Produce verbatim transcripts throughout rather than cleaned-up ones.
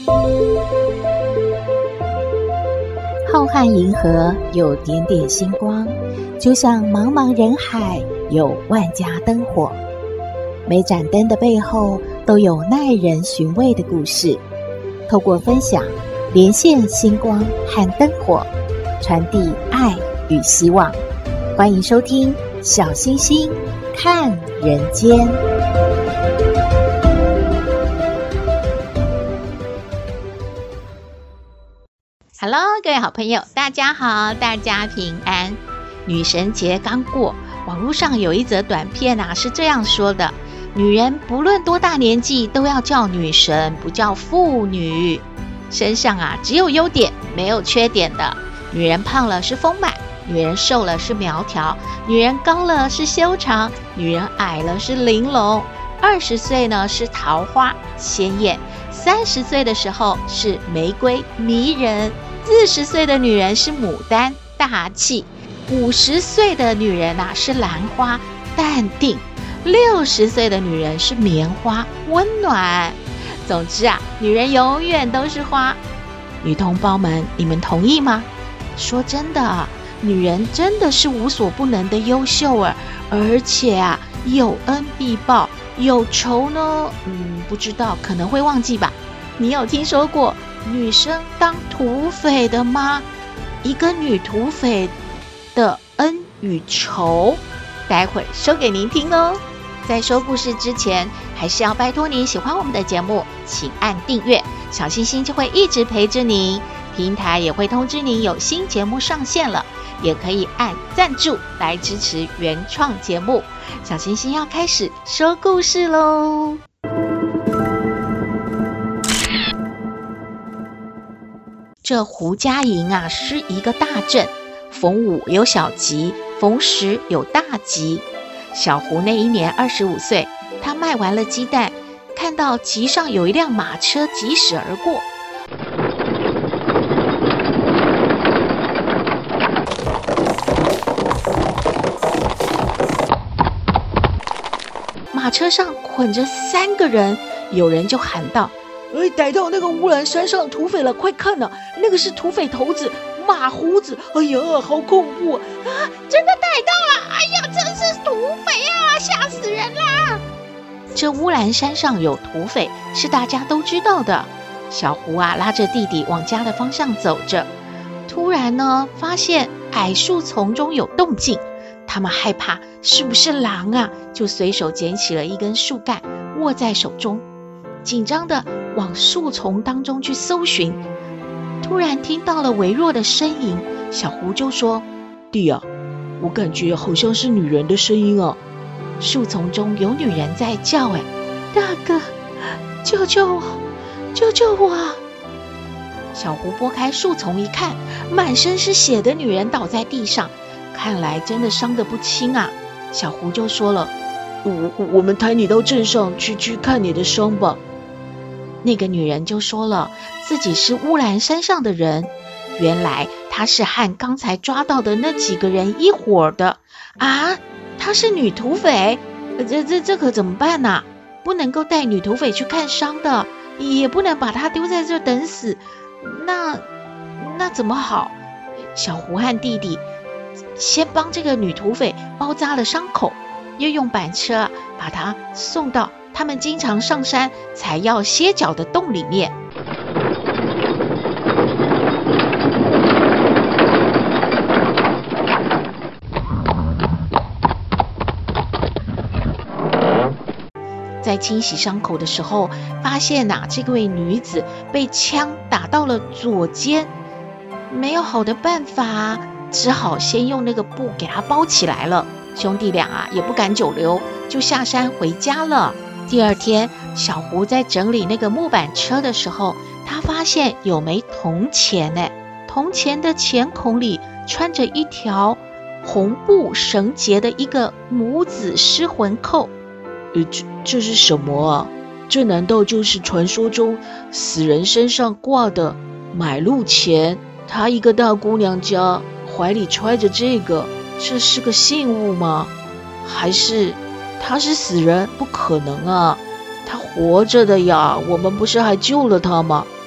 浩瀚银河有点点星光，就像茫茫人海有万家灯火。每盏灯的背后都有耐人寻味的故事，透过分享连线星光和灯火，传递爱与希望。欢迎收听小星星看人间。 Hello， 各位好朋友，大家好，大家平安。女神节刚过，网络上有一则短片啊，是这样说的：女人不论多大年纪，都要叫女神，不叫妇女。身上啊，只有优点，没有缺点的。女人胖了是丰满，女人瘦了是苗条，女人高了是修长，女人矮了是玲珑。二十岁呢是桃花鲜艳，三十岁的时候是玫瑰迷人。四十岁的女人是牡丹大气，五十岁的女人啊是兰花淡定，六十岁的女人是棉花温暖。总之啊，女人永远都是花。女同胞们，你们同意吗？说真的啊，女人真的是无所不能的优秀儿，而且啊，有恩必报，有仇呢，嗯，不知道，可能会忘记吧。你有听说过女生当土匪的吗？一个女土匪的恩与仇，待会说给您听哦。在说故事之前，还是要拜托您喜欢我们的节目，请按订阅，小星星就会一直陪着您，平台也会通知您有新节目上线了，也可以按赞助来支持原创节目。小星星要开始说故事喽。这胡家营啊是一个大镇，逢五有小吉，逢十有大吉。小胡那一年二十五岁，他卖完了鸡蛋，看到集上有一辆马车疾驶而过。马车上捆着三个人，有人就喊道：哎，逮到那个乌兰山上土匪了，快看啊，那个是土匪头子马胡子，哎呀，好恐怖啊！真的逮到了，哎呀，真是土匪啊，吓死人啦！这乌兰山上有土匪是大家都知道的。小胡啊拉着弟弟往家的方向走着，突然呢发现矮树丛中有动静，他们害怕是不是狼啊，就随手捡起了一根树干握在手中，紧张的往树丛当中去搜寻。突然听到了微弱的呻吟，小胡就说：弟啊，我感觉好像是女人的声音啊。树丛中有女人在叫，哎，大哥，救救我，救救我！小胡拨开树丛一看，满身是血的女人倒在地上，看来真的伤得不轻啊。小胡就说了：我我们抬你到镇上去去看你的伤吧。那个女人就说了，自己是乌兰山上的人，原来她是和刚才抓到的那几个人一伙的啊！她是女土匪，这这这可怎么办啊？不能够带女土匪去看伤的，也不能把她丢在这等死，那那怎么好？小胡和弟弟先帮这个女土匪包扎了伤口，又用板车把她送到他们经常上山采药歇脚的洞里面。在清洗伤口的时候，发现啊，这位女子被枪打到了左肩，没有好的办法，只好先用那个布给她包起来了。兄弟俩啊，也不敢久留，就下山回家了。第二天，小胡在整理那个木板车的时候，他发现有枚铜钱呢，铜钱的钱孔里穿着一条红布绳结的一个母子失魂扣。呃，这这是什么啊？这难道就是传说中死人身上挂的买路钱？她一个大姑娘家怀里揣着这个，这是个信物吗？还是她是死人？不可能啊，她活着的呀，我们不是还救了她吗？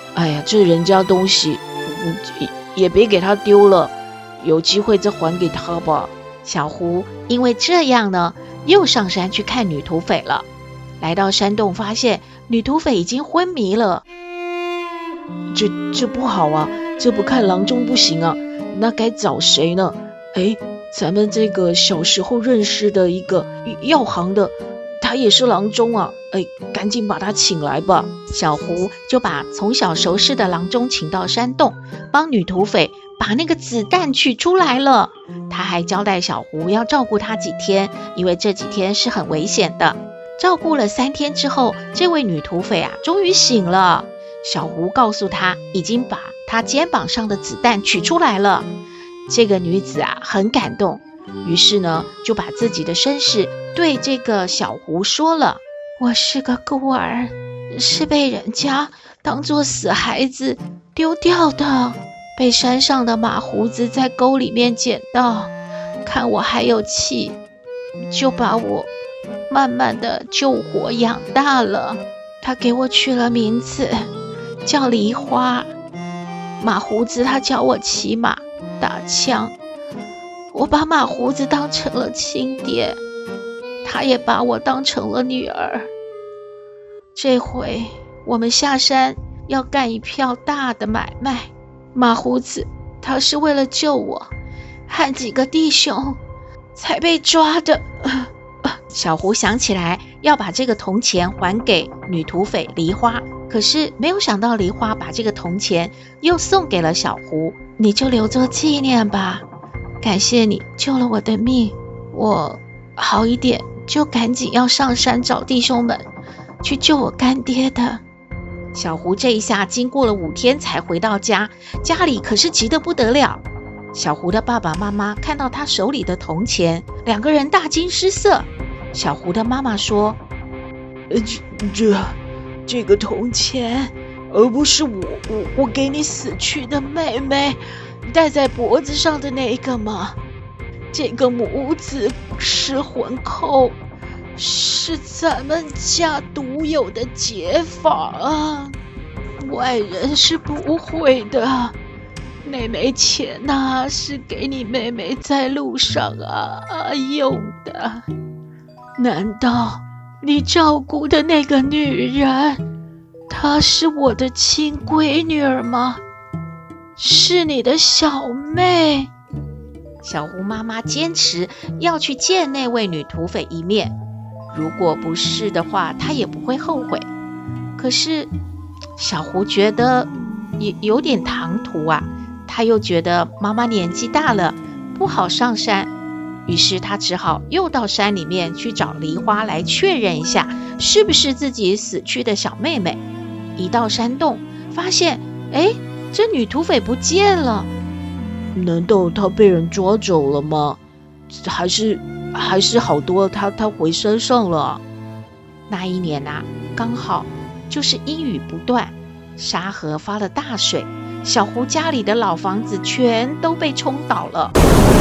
哎呀，这人家东西，嗯，也别给他丢了，有机会再还给他吧。 小胡因为这样呢，又上山去看女土匪了。来到山洞，发现女土匪已经昏迷了。 这这不好啊，这不看郎中不行啊，那该找谁呢？哎，咱们这个小时候认识的一个药行的，他也是郎中啊，哎，赶紧把他请来吧。 小胡就把从小熟识的郎中请到山洞，帮女土匪把那个子弹取出来了。他还交代小胡要照顾他几天，因为这几天是很危险的。照顾了三天之后，这位女土匪啊，终于醒了。小胡告诉她，已经把她肩膀上的子弹取出来了。这个女子啊，很感动，于是呢，就把自己的身世对这个小胡说了。我是个孤儿，是被人家当作死孩子丢掉的，被山上的马胡子在沟里面捡到，看我还有气，就把我慢慢的救活养大了。他给我取了名字叫梨花。马胡子他教我骑马打枪，我把马胡子当成了亲爹，他也把我当成了女儿。这回我们下山要干一票大的买卖，马胡子他是为了救我和几个弟兄才被抓的。小胡想起来要把这个铜钱还给女土匪梨花，可是没有想到梨花把这个铜钱又送给了小胡。你就留作纪念吧，感谢你救了我的命，我好一点就赶紧要上山找弟兄们去救我干爹的。小胡这一下经过了五天才回到家，家里可是急得不得了。小胡的爸爸妈妈看到他手里的铜钱，两个人大惊失色。小胡的妈妈说， 呃，这这这个铜钱，而不是我我我给你死去的妹妹戴在脖子上的那个吗？这个母子失魂扣是咱们家独有的解法啊，外人是不会的。妹妹钱呐、啊，是给你妹妹在路上啊啊用的。难道你照顾的那个女人，她是我的亲闺女儿吗？是你的小妹？ 小胡妈妈坚持要去见那位女土匪一面，如果不是的话，她也不会后悔。可是小胡觉得也有点唐突啊，他又觉得妈妈年纪大了，不好上山。于是他只好又到山里面去找梨花来确认一下是不是自己死去的小妹妹。一到山洞，发现哎，这女土匪不见了。 难道她被人抓走了吗？还是还是好多她她回山上了？ 那一年啊，刚好就是阴雨不断，沙河发了大水，小胡家里的老房子全都被冲倒了。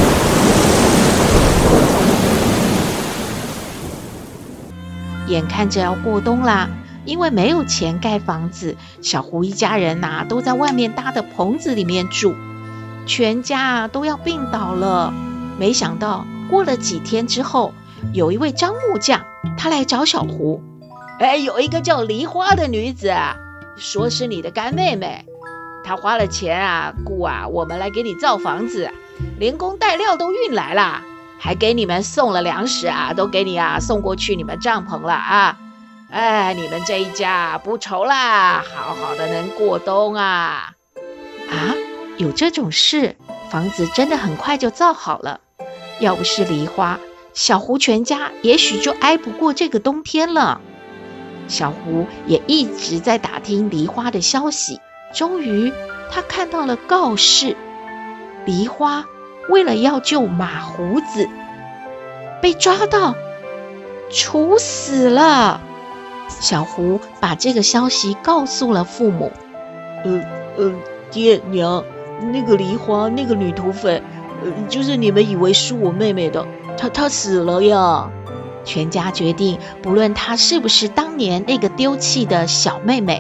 眼看着要过冬啦，因为没有钱盖房子，小胡一家人啊都在外面搭的棚子里面住，全家啊都要病倒了。没想到过了几天之后，有一位张木匠，他来找小胡。 哎，有一个叫梨花的女子啊，说是你的干妹妹，她花了钱啊雇啊我们来给你造房子，连工带料都运来了，还给你们送了粮食啊，都给你啊送过去你们帐篷了啊！哎，你们这一家不愁啦，好好的能过冬啊！ 啊，有这种事？房子真的很快就造好了。要不是梨花，小胡全家也许就挨不过这个冬天了。小胡也一直在打听梨花的消息，终于他看到了告示，梨花为了要救马胡子，被抓到，处死了。小胡把这个消息告诉了父母。 呃呃，爹娘，那个梨花，那个女土匪，呃，就是你们以为是我妹妹的，她她死了呀。 全家决定，不论她是不是当年那个丢弃的小妹妹，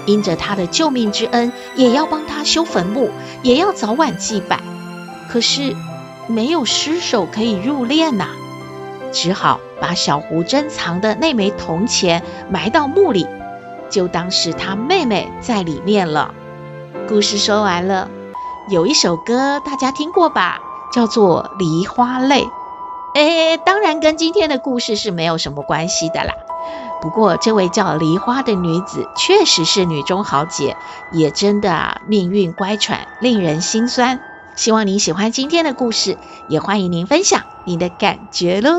因着他的救命之恩，也要帮他修坟墓，也要早晚祭拜。可是没有尸首可以入殓呐、啊，只好把小胡珍藏的那枚铜钱埋到墓里，就当是他妹妹在里面了。故事说完了，有一首歌大家听过吧，叫做《梨花泪》。诶，当然跟今天的故事是没有什么关系的啦。不过这位叫梨花的女子确实是女中豪杰，也真的啊命运乖舛，令人心酸。希望您喜欢今天的故事，也欢迎您分享您的感觉咯。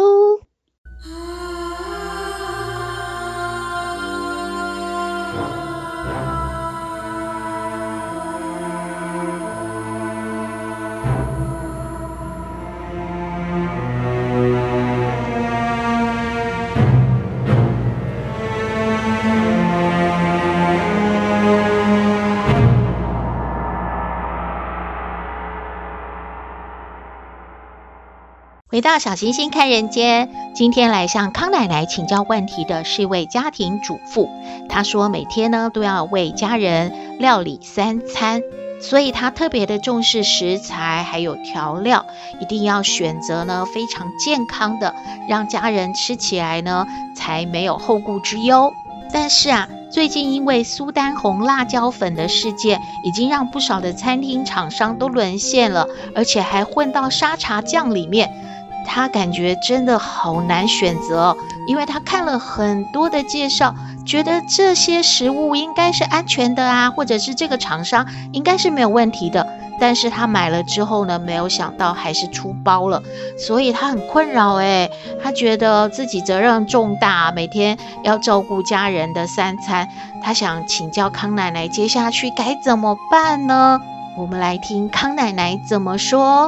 回到小星星看人间，今天来向康奶奶请教问题的是一位家庭主妇。她说每天呢都要为家人料理三餐，所以她特别的重视食材还有调料，一定要选择呢非常健康的，让家人吃起来呢才没有后顾之忧。但是啊，最近因为苏丹红辣椒粉的事件，已经让不少的餐厅厂商都沦陷了，而且还混到沙茶酱里面。他感觉真的好难选择哦，因为他看了很多的介绍，觉得这些食物应该是安全的啊，或者是这个厂商应该是没有问题的。但是他买了之后呢，没有想到还是出包了，所以他很困扰诶，他觉得自己责任重大，每天要照顾家人的三餐，他想请教康奶奶接下去该怎么办呢？我们来听康奶奶怎么说。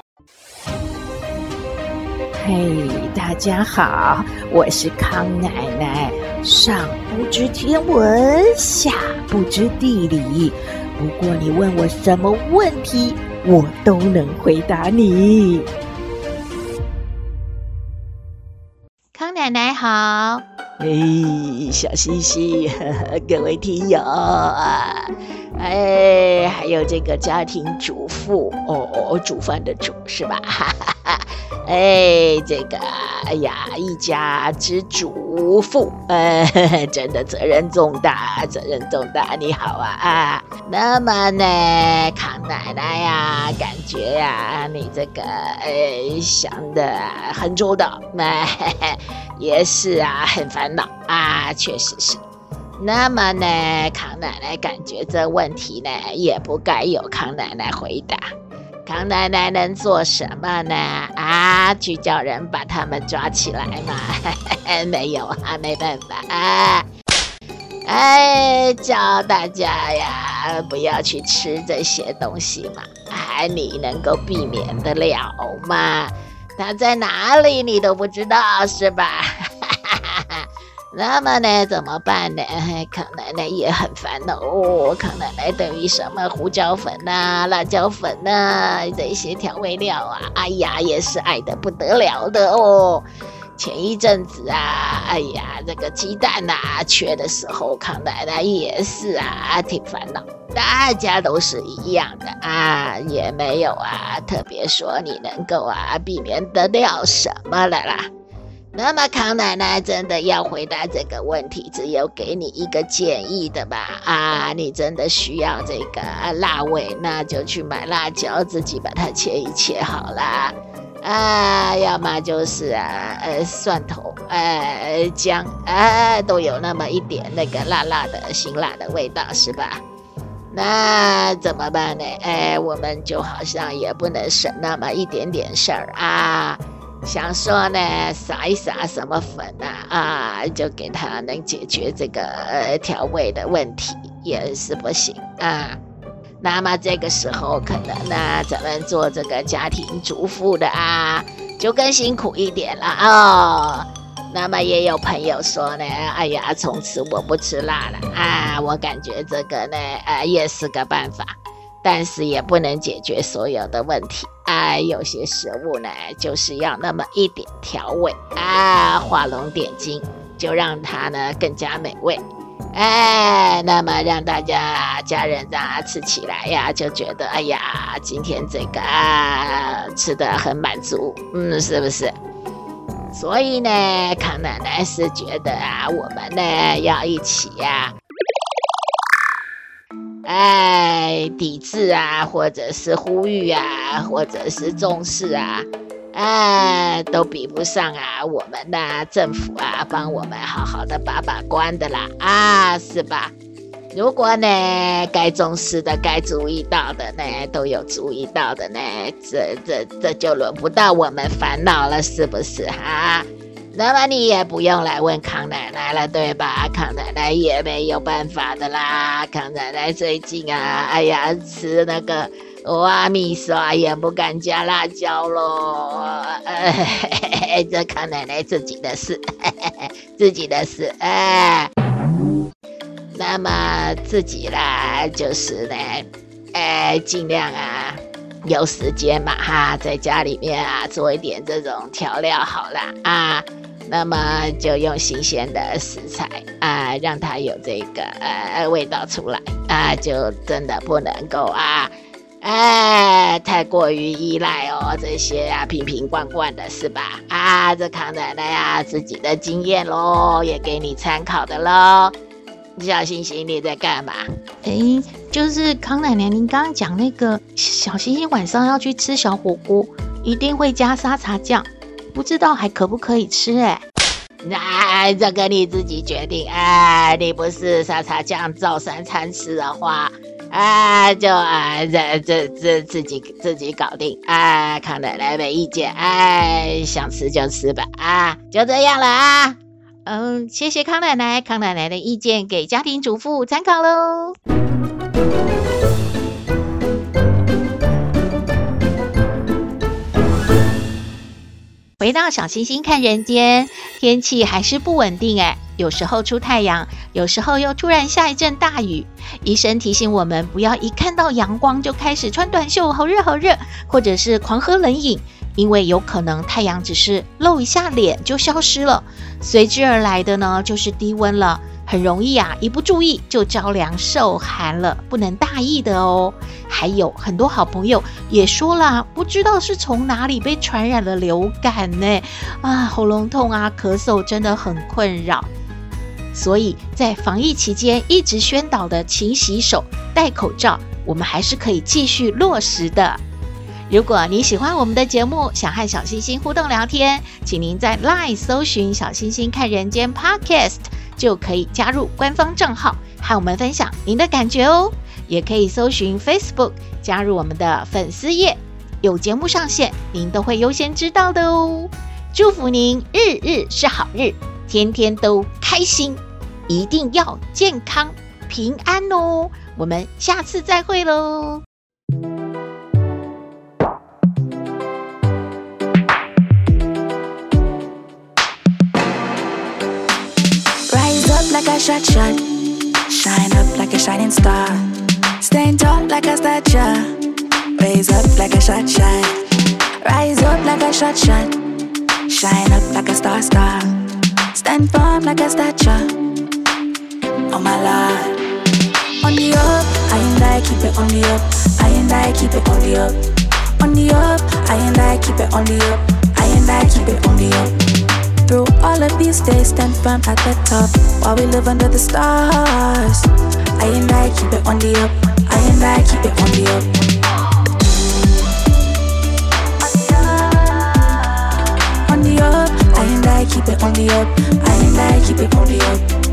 嘿，大家好，我是康奶奶。上不知天文，下不知地理，不过你问我什么问题，我都能回答你。 康奶奶好。 哎，小星星，各位听友啊，哎，还有这个家庭主妇哦，煮饭的煮是吧？哈哈哈。哎，这个哎呀，一家之主妇，呃，真的责任重大，责任重大。你好啊啊，那么呢，康奶奶呀，感觉呀，你这个呃想的很周到，那也是啊，很烦恼啊，确实是。那么呢，康奶奶感觉这问题呢，也不该由康奶奶回答。康奶奶能做什么呢？啊，去叫人把他们抓起来嘛？没有啊，没办法啊。哎，叫大家呀，不要去吃这些东西嘛。哎，你能够避免得了吗？它在哪里你都不知道是吧？那么呢，怎么办呢？康奶奶也很烦恼哦。康奶奶对于什么胡椒粉啊、辣椒粉啊这些调味料啊，哎呀，也是爱得不得了的哦。前一阵子啊，哎呀，这个鸡蛋啊缺的时候，康奶奶也是啊，挺烦恼。大家都是一样的啊，也没有啊特别说你能够啊避免得了什么了啦。那么康奶奶真的要回答这个问题，只有给你一个建议的吧？啊，你真的需要这个辣味，那就去买辣椒，自己把它切一切好啦。啊，要么就是啊，呃，蒜头，呃，姜，啊，都有那么一点那个辣辣的辛辣的味道，是吧？那怎么办呢？哎，我们就好像也不能省那么一点点事儿啊。想说呢，撒一撒什么粉啊，啊，就给它能解决这个呃调味的问题，也是不行啊。那么这个时候可能呢，咱们做这个家庭主妇的啊，就更辛苦一点了哦。那么也有朋友说呢，哎呀，从此我不吃辣了啊，我感觉这个呢，呃，也是个办法。但是也不能解决所有的问题啊，有些食物呢，就是要那么一点调味啊，画龙点睛，就让它呢更加美味。 哎，那么让大家家人啊吃起来呀，就觉得哎呀，今天这个啊吃得很满足，嗯，是不是？所以呢，康奶奶是觉得啊，我们呢要一起呀、啊，哎，抵制啊，或者是呼吁啊，或者是重视啊，哎，都比不上啊，我们的、啊、政府啊，帮我们好好的把把关的啦，啊，是吧？如果呢，该重视的、该注意到的呢，都有注意到的呢，这这这就轮不到我们烦恼了，是不是哈？那么你也不用来问康奶奶了，对吧？康奶奶也没有办法的啦。康奶奶最近啊，哎呀，吃那个挖米刷也不敢加辣椒咯。呃、这康奶奶自己的事，自己的事，哎。那么自己啦，就是呢，哎，尽量啊，有时间嘛哈，在家里面啊做一点这种调料好啦啊，那么就用新鲜的食材啊，让它有这个呃味道出来啊，就真的不能够啊，哎，太过于依赖哦这些啊瓶瓶罐罐的是吧？啊，这康奶奶啊自己的经验咯，也给你参考的咯。小星星，你在干嘛？ 诶，就是康奶奶，您刚刚讲那个小星星晚上要去吃小火锅，一定会加沙茶酱，不知道还可不可以吃？哎， 那这个你自己决定。哎，你不是沙茶酱照三餐吃的话，哎，就啊这这这自己自己搞定。哎，康奶奶没意见。哎，想吃就吃吧。啊，就这样了啊。 嗯，谢谢康奶奶，康奶奶的意见给家庭主妇参考喽。回到小星星看人间，天气还是不稳定哎，有时候出太阳，有时候又突然下一阵大雨。医生提醒我们，不要一看到阳光就开始穿短袖，好热好热，或者是狂喝冷饮，因为有可能太阳只是露一下脸就消失了，随之而来的呢就是低温了，很容易啊一不注意就着凉受寒了，不能大意的哦。还有很多好朋友也说啦，不知道是从哪里被传染了流感呢，啊，喉咙痛啊，咳嗽真的很困扰。所以在防疫期间一直宣导的勤洗手、戴口罩，我们还是可以继续落实的。如果你喜欢我们的节目，想和小星星互动聊天，请您在 LINE 搜寻小星星看人间 Podcast， 就可以加入官方账号和我们分享您的感觉哦。也可以搜寻 Facebook 加入我们的粉丝页，有节目上线您都会优先知道的哦。祝福您日日是好日，天天都开心，一定要健康平安哦。我们下次再会咯。 Like a shot shot, shine up like a shining star, stand tall like a statue, raise up like a shot shot, rise up like a shot shot, shine up like a star star, stand firm like a statue. Oh my Lord, on the up, I and I keep it on the up, I and I keep it on the up, on the up, I and I keep it on the up, I and I keep it on the up.Through all of these days, stand firm at the top while we live under the stars. I and I keep it on the up. I and I keep it on the up. On the up, I and I keep it on the up. I and I keep it on the up.